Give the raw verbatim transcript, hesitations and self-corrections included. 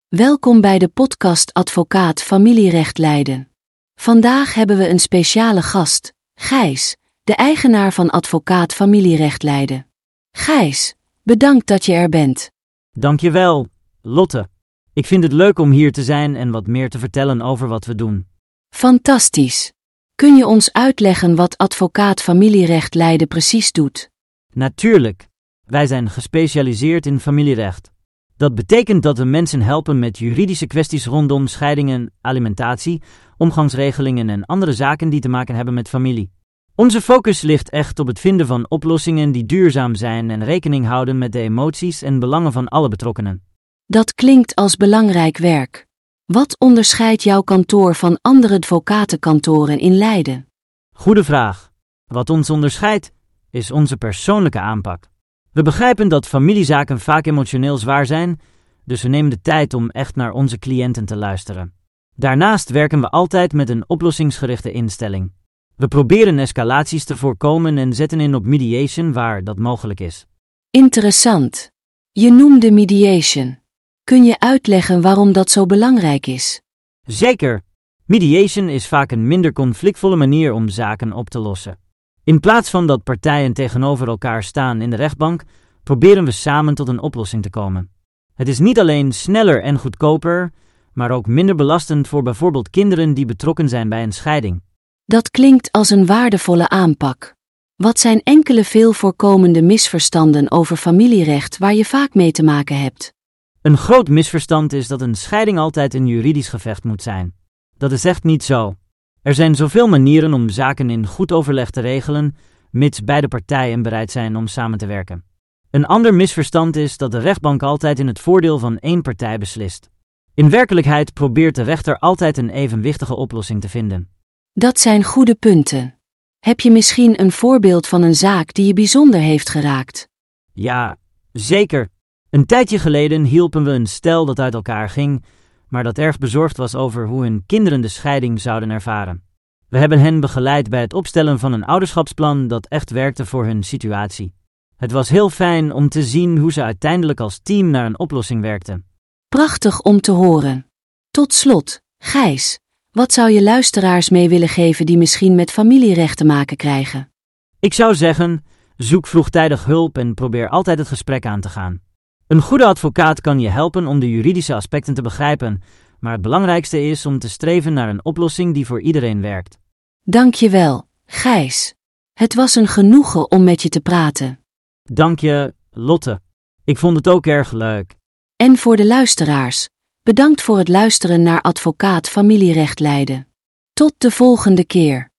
Welkom bij de podcast Advocaat Familierecht Leiden. Vandaag hebben we een speciale gast, Gijs, de eigenaar van Advocaat Familierecht Leiden. Gijs, bedankt dat je er bent. Dankjewel, Lotte. Ik vind het leuk om hier te zijn en wat meer te vertellen over wat we doen. Fantastisch. Kun je ons uitleggen wat Advocaat Familierecht Leiden precies doet? Natuurlijk. Wij zijn gespecialiseerd in familierecht. Dat betekent dat we mensen helpen met juridische kwesties rondom scheidingen, alimentatie, omgangsregelingen en andere zaken die te maken hebben met familie. Onze focus ligt echt op het vinden van oplossingen die duurzaam zijn en rekening houden met de emoties en belangen van alle betrokkenen. Dat klinkt als belangrijk werk. Wat onderscheidt jouw kantoor van andere advocatenkantoren in Leiden? Goede vraag. Wat ons onderscheidt, is onze persoonlijke aanpak. We begrijpen dat familiezaken vaak emotioneel zwaar zijn, dus we nemen de tijd om echt naar onze cliënten te luisteren. Daarnaast werken we altijd met een oplossingsgerichte instelling. We proberen escalaties te voorkomen en zetten in op mediation waar dat mogelijk is. Interessant. Je noemde mediation. Kun je uitleggen waarom dat zo belangrijk is? Zeker. Mediation is vaak een minder conflictvolle manier om zaken op te lossen. In plaats van dat partijen tegenover elkaar staan in de rechtbank, proberen we samen tot een oplossing te komen. Het is niet alleen sneller en goedkoper, maar ook minder belastend voor bijvoorbeeld kinderen die betrokken zijn bij een scheiding. Dat klinkt als een waardevolle aanpak. Wat zijn enkele veel voorkomende misverstanden over familierecht waar je vaak mee te maken hebt? Een groot misverstand is dat een scheiding altijd een juridisch gevecht moet zijn. Dat is echt niet zo. Er zijn zoveel manieren om zaken in goed overleg te regelen, mits beide partijen bereid zijn om samen te werken. Een ander misverstand is dat de rechtbank altijd in het voordeel van één partij beslist. In werkelijkheid probeert de rechter altijd een evenwichtige oplossing te vinden. Dat zijn goede punten. Heb je misschien een voorbeeld van een zaak die je bijzonder heeft geraakt? Ja, zeker. Een tijdje geleden hielpen we een stel dat uit elkaar ging, maar dat erg bezorgd was over hoe hun kinderen de scheiding zouden ervaren. We hebben hen begeleid bij het opstellen van een ouderschapsplan dat echt werkte voor hun situatie. Het was heel fijn om te zien hoe ze uiteindelijk als team naar een oplossing werkten. Prachtig om te horen. Tot slot, Gijs, wat zou je luisteraars mee willen geven die misschien met familierecht te maken krijgen? Ik zou zeggen, zoek vroegtijdig hulp en probeer altijd het gesprek aan te gaan. Een goede advocaat kan je helpen om de juridische aspecten te begrijpen, maar het belangrijkste is om te streven naar een oplossing die voor iedereen werkt. Dank je wel, Gijs. Het was een genoegen om met je te praten. Dank je, Lotte. Ik vond het ook erg leuk. En voor de luisteraars, bedankt voor het luisteren naar Advocaat Familierecht Leiden. Tot de volgende keer.